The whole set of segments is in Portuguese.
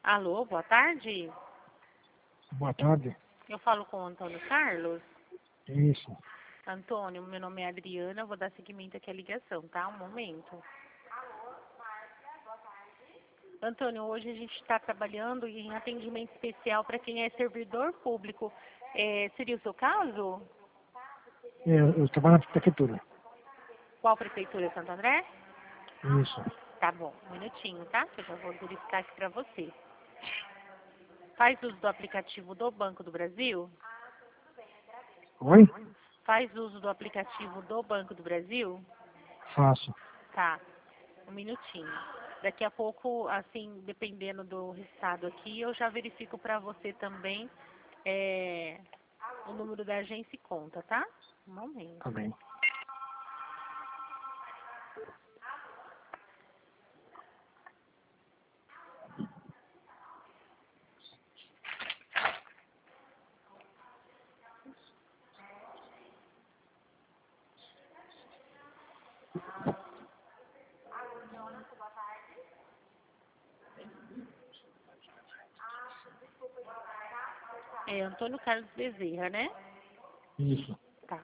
Alô, boa tarde. Boa tarde. Eu falo com o Antônio Carlos. Isso. Antônio, meu nome é Adriana, vou dar seguimento aqui à ligação, tá? Um momento. Antônio, hoje a gente está trabalhando em atendimento especial para quem é servidor público. Seria o seu caso? Eu trabalho na prefeitura. Qual prefeitura, Santo André? Isso. Tá bom, um minutinho, tá? Que eu já vou verificar aqui para você. Faz uso do aplicativo do Banco do Brasil? Oi? Faz uso do aplicativo do Banco do Brasil? Faço. Tá, um minutinho. Daqui a pouco, assim, dependendo do resultado aqui, eu já verifico para você também o número da agência e conta, tá? Um momento. Tá bem. É Antônio Carlos Bezerra, né? Isso. Tá.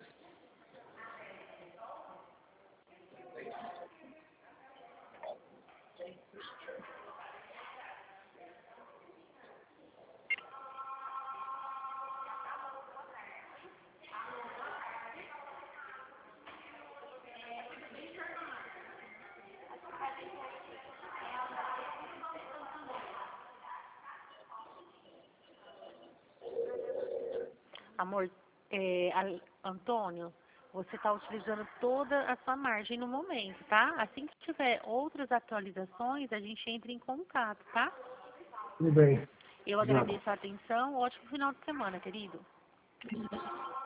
Amor, Antônio, você está utilizando toda a sua margem no momento, tá? Assim que tiver outras atualizações, a gente entra em contato, tá? Tudo bem. Eu Já. agradeço a atenção. Ótimo final de semana, querido.